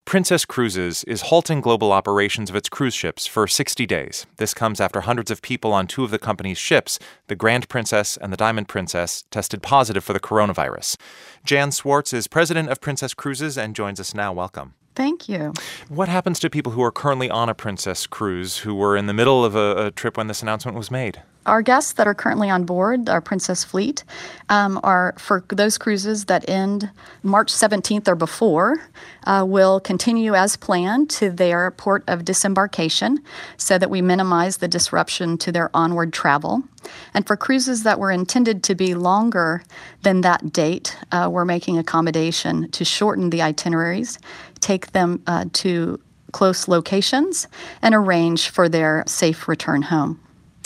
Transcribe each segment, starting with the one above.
Princess Cruises is halting global operations of its cruise ships for 60 days. This comes after hundreds of people on two of the company's ships, the Grand Princess and the Diamond Princess, tested positive for the coronavirus. Jan Swartz is president of Princess Cruises and joins us now. Welcome. Thank you. What happens to people who are currently on a Princess cruise who were in the middle of a trip when this announcement was made? Our guests that are currently on board our Princess fleet are for those cruises that end March 17th or before will continue as planned to their port of disembarkation so that we minimize the disruption to their onward travel. And for cruises that were intended to be longer than that date, we're making accommodation to shorten the itineraries, take them to close locations, and arrange for their safe return home.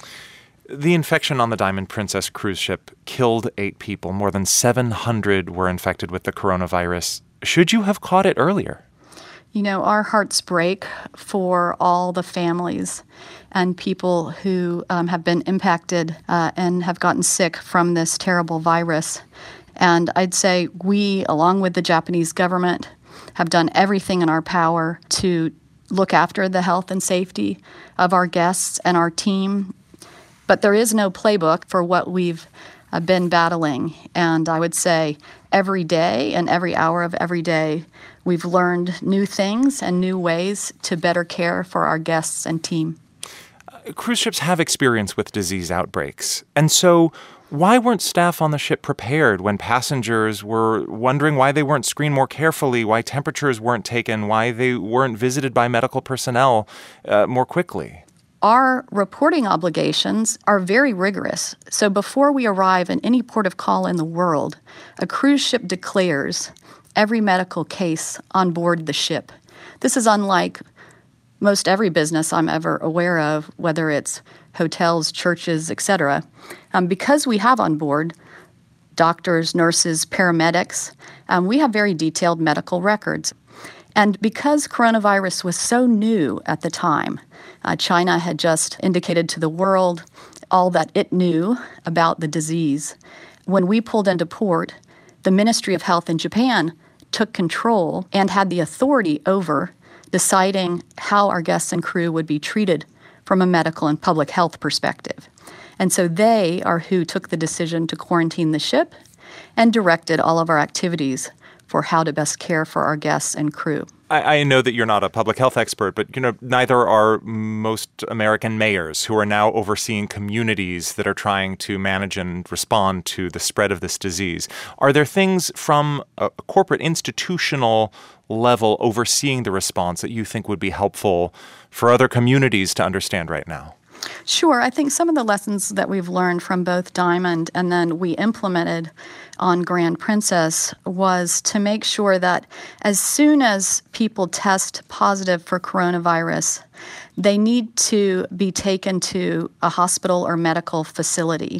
The infection on the Diamond Princess cruise ship killed 8 people. More than 700 were infected with the coronavirus. Should you have caught it earlier? You know, our hearts break for all the families and people who have been impacted and have gotten sick from this terrible virus. And I'd say we, along with the Japanese government, have done everything in our power to look after the health and safety of our guests and our team. But there is no playbook for what we've been battling. And I would say every day and every hour of every day, we've learned new things and new ways to better care for our guests and team. Cruise ships have experience with disease outbreaks. And so why weren't staff on the ship prepared when passengers were wondering why they weren't screened more carefully, why temperatures weren't taken, why they weren't visited by medical personnel more quickly? Our reporting obligations are very rigorous. So before we arrive in any port of call in the world, a cruise ship declares every medical case on board the ship. This is unlike most every business I'm ever aware of, whether it's hotels, churches, etc. Because we have on board doctors, nurses, paramedics, we have very detailed medical records. And because coronavirus was so new at the time, China had just indicated to the world all that it knew about the disease. When we pulled into port, the Ministry of Health in Japan took control and had the authority over deciding how our guests and crew would be treated from a medical and public health perspective. And so they are who took the decision to quarantine the ship and directed all of our activities for how to best care for our guests and crew. I know that you're not a public health expert, but neither are most American mayors who are now overseeing communities that are trying to manage and respond to the spread of this disease. Are there things from a corporate institutional level overseeing the response that you think would be helpful for other communities to understand right now? Sure. I think some of the lessons that we've learned from both Diamond and then we implemented on Grand Princess was to make sure that as soon as people test positive for coronavirus, they need to be taken to a hospital or medical facility.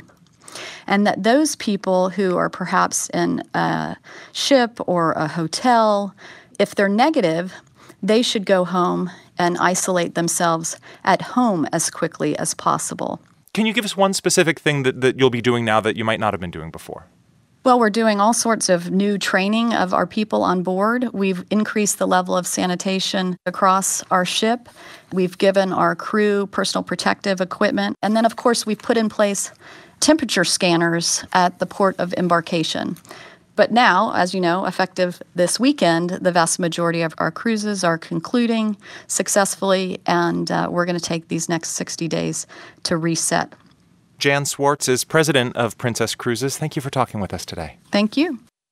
And that those people who are perhaps in a ship or a hotel, if they're negative, they should go home and isolate themselves at home as quickly as possible. Can you give us one specific thing that you'll be doing now that you might not have been doing before? Well, we're doing all sorts of new training of our people on board. We've increased the level of sanitation across our ship. We've given our crew personal protective equipment. And then, of course, we've put in place temperature scanners at the port of embarkation. But now, as you know, effective this weekend, the vast majority of our cruises are concluding successfully, and we're going to take these next 60 days to reset. Jan Swartz is president of Princess Cruises. Thank you for talking with us today. Thank you.